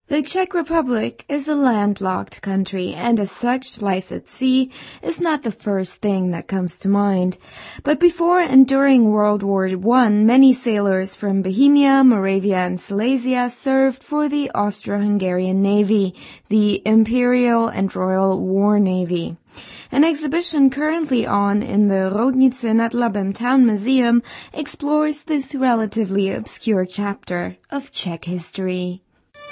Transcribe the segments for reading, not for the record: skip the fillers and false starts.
The Czech Republic is a landlocked country, and as such, life at sea is not the first thing that comes to mind. But before and during World War I, many sailors from Bohemia, Moravia, and Silesia served for the Austro-Hungarian Navy, the Imperial and Royal War Navy. An exhibition currently on in the Roudnice nad Labem Town Museum explores this relatively obscure chapter of Czech history.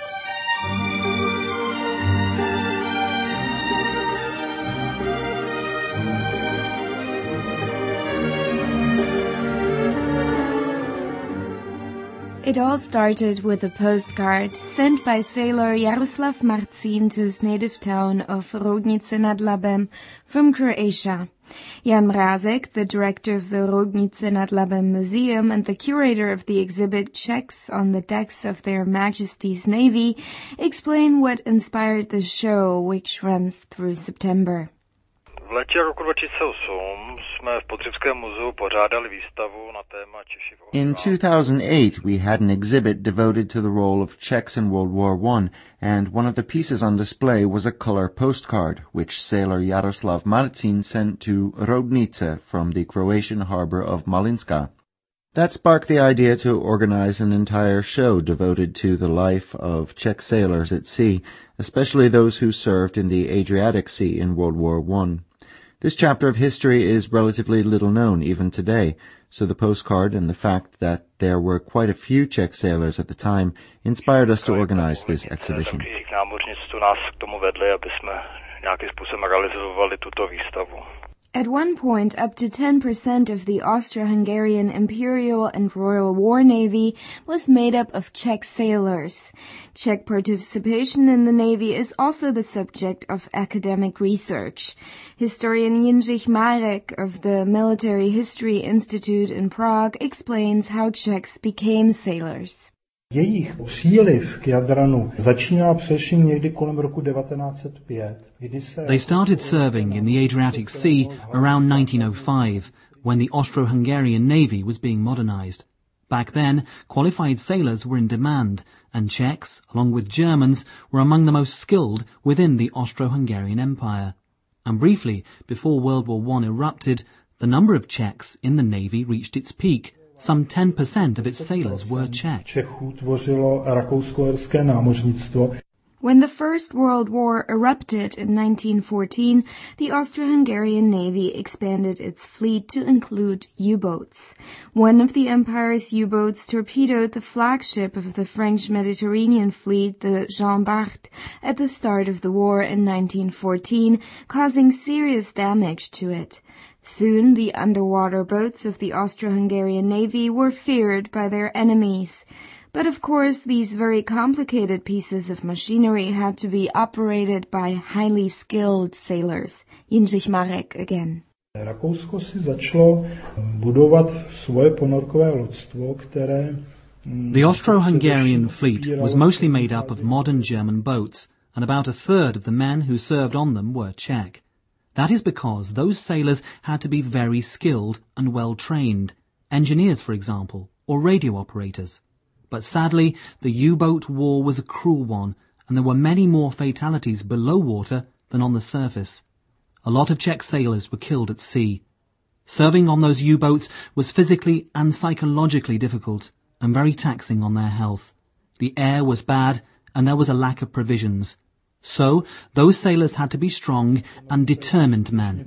It all started with a postcard sent by sailor Jaroslav Marcin to his native town of Roudnice nad Labem from Croatia. Jan Mrazek, the director of the Roudnice nad Labem Museum and the curator of the exhibit Czechs on the Decks of Their Majesties' Navy, explain what inspired the show, which runs through September. V létě roku 2008 jsme v Podřivském muzeu pořádali výstavu na téma Češi v In 2008, we had an exhibit devoted to the role of Czechs in World War I, and one of the pieces on display was a color postcard, which sailor Jaroslav Marcin sent to Roudnice from the Croatian harbor of Malinska. That sparked the idea to organize an entire show devoted to the life of Czech sailors at sea, especially those who served in the Adriatic Sea in World War I. This chapter of history is relatively little known even today, so the postcard and the fact that there were quite a few Czech sailors at the time inspired us to organize this exhibition. At one point, up to 10% of the Austro-Hungarian Imperial and Royal War Navy was made up of Czech sailors. Czech participation in the Navy is also the subject of academic research. Historian Jindřich Marek of the Military History Institute in Prague explains how Czechs became sailors. Jejich příliv k Jadranu začíná především někdy kolem roku 1905. They started serving in the Adriatic Sea around 1905, when the Austro-Hungarian Navy was being modernized. Back then, qualified sailors were in demand, and Czechs, along with Germans, were among the most skilled within the Austro-Hungarian Empire. And briefly, before World War I erupted, the number of Czechs in the Navy reached its peak. Some 10% of its sailors were Czech. When the First World War erupted in 1914, the Austro-Hungarian Navy expanded its fleet to include U-boats. One of the Empire's U-boats torpedoed the flagship of the French Mediterranean fleet, the Jean Bart, at the start of the war in 1914, causing serious damage to it. Soon, the underwater boats of the Austro-Hungarian Navy were feared by their enemies. But of course, these very complicated pieces of machinery had to be operated by highly skilled sailors. Jindřich Marek again. Rakousko si začalo budovat svoje ponorkové loďstvo, které The Austro-Hungarian fleet was mostly made up of modern German boats, and about a third of the men who served on them were Czech. That is because those sailors had to be very skilled and well-trained, engineers, for example, or radio operators. But sadly, the U-boat war was a cruel one, and there were many more fatalities below water than on the surface. A lot of Czech sailors were killed at sea. Serving on those U-boats was physically and psychologically difficult, and very taxing on their health. The air was bad, and there was a lack of provisions. So, those sailors had to be strong and determined men.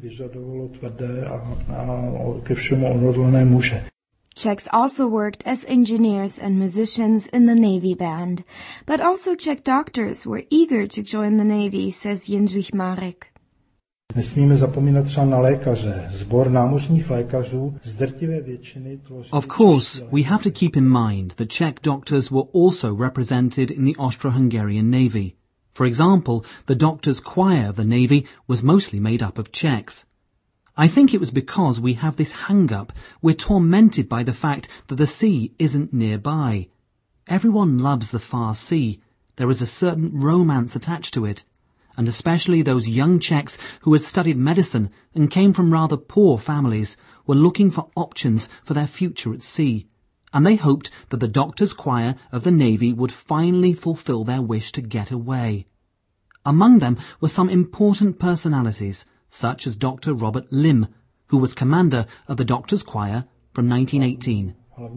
Czechs also worked as engineers and musicians in the Navy band. But also Czech doctors were eager to join the Navy, says Jindřich Marek. Nesmíme zapomínat třeba na lékaře. Sbor námořních lékařů z drtivé většiny Of course, we have to keep in mind that Czech doctors were also represented in the Austro-Hungarian Navy. For example, the doctors' choir of the Navy was mostly made up of Czechs. I think it was because we have this hang-up. We're tormented by the fact that the sea isn't nearby. Everyone loves the far sea. There is a certain romance attached to it. And especially those young Czechs who had studied medicine and came from rather poor families were looking for options for their future at sea. and they hoped that the doctor's choir of the Navy would finally fulfill their wish to get away. Among them were some important personalities, such as Dr. Robert Lim, who was commander of the doctor's choir from 1918.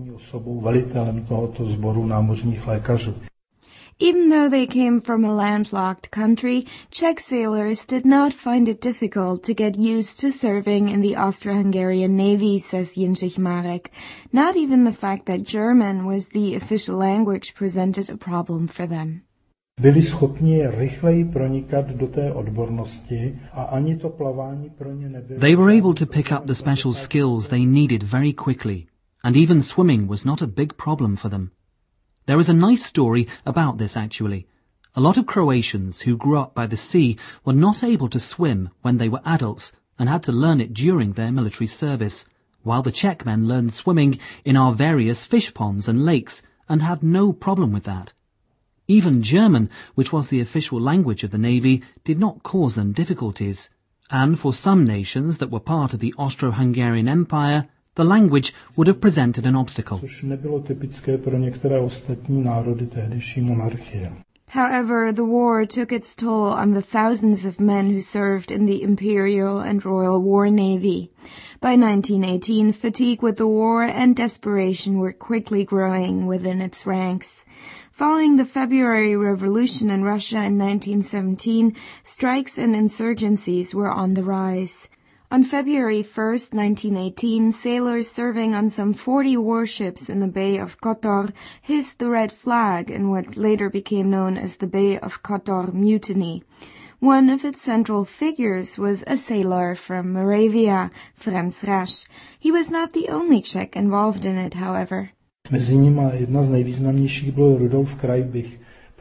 Even though they came from a landlocked country, Czech sailors did not find it difficult to get used to serving in the Austro-Hungarian Navy, says Jindřich Marek. Not even the fact that German was the official language presented a problem for them. Byli schopni rychleji pronikat do té odbornosti a ani to plavání pro ně nebylo. They were able to pick up the special skills they needed very quickly, and even swimming was not a big problem for them. There is a nice story about this, actually. A lot of Croatians who grew up by the sea were not able to swim when they were adults and had to learn it during their military service, while the Czech men learned swimming in our various fish ponds and lakes and had no problem with that. Even German, which was the official language of the Navy, did not cause them difficulties, and for some nations that were part of the Austro-Hungarian Empire, the language would have presented an obstacle. Což nebylo typické pro některé ostatní národy tehdejší monarchie. However, the war took its toll on the thousands of men who served in the Imperial and Royal War Navy. By 1918, fatigue with the war and desperation were quickly growing within its ranks. Following the February Revolution in Russia in 1917, strikes and insurgencies were on the rise. On February 1st, 1918, sailors serving on some 40 warships in the Bay of Kotor hissed the red flag in what later became known as the Bay of Kotor Mutiny. One of its central figures was a sailor from Moravia, Franz Rasch. He was not the only Czech involved in it, however. Mezi nimi jedna z nejvýznamnějších byl Rudolf Kreibich.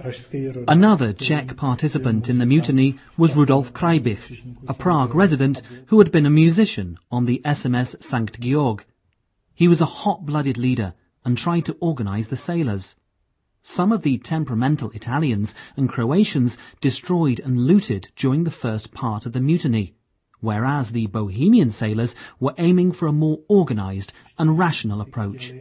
Another Czech participant in the mutiny was Rudolf Kreibich, a Prague resident who had been a musician on the SMS Sankt Georg. He was a hot-blooded leader and tried to organize the sailors. Some of the temperamental Italians and Croatians destroyed and looted during the first part of the mutiny, whereas the Bohemian sailors were aiming for a more organized and rational approach.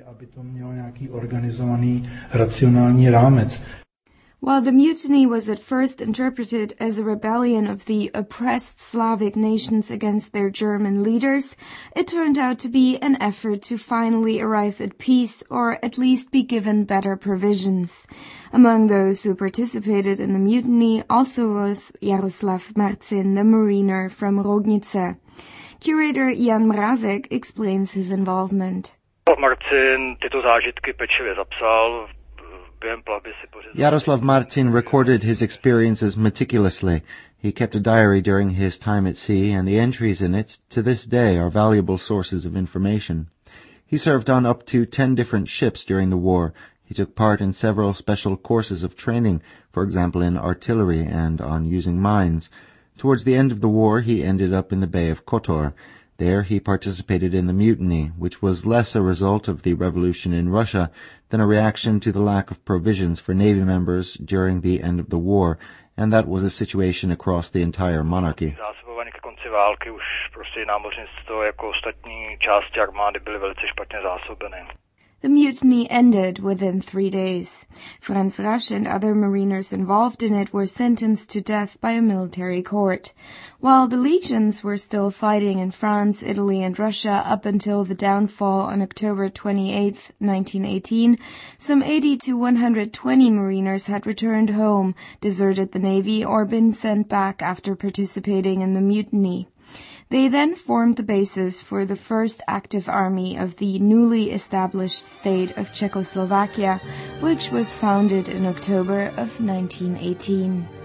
While the mutiny was at first interpreted as a rebellion of the oppressed Slavic nations against their German leaders, it turned out to be an effort to finally arrive at peace or at least be given better provisions. Among those who participated in the mutiny also was Jaroslav Marcin, the mariner from Roudnice. Curator Jan Mrazek explains his involvement. Marcin tyto zážitky pečlivě zapsal. Jaroslav Marcin recorded his experiences meticulously. He kept a diary during his time at sea, and the entries in it, to this day, are valuable sources of information. He served on up to 10 different ships during the war. He took part in several special courses of training, for example in artillery and on using mines. Towards the end of the war, he ended up in the Bay of Kotor. There he participated in the mutiny, which was less a result of the revolution in Russia than a reaction to the lack of provisions for Navy members during the end of the war, and that was a situation across the entire monarchy. Zásobování ke konci války už prostě námořnictvo jako ostatní části armády byly velice špatně zásobeny. The mutiny ended within 3 days. Franz Rasch and other mariners involved in it were sentenced to death by a military court. While the legions were still fighting in France, Italy, and Russia up until the downfall on October 28, 1918, some 80 to 120 mariners had returned home, deserted the Navy, or been sent back after participating in the mutiny. They then formed the basis for the first active army of the newly established state of Czechoslovakia, which was founded in October of 1918.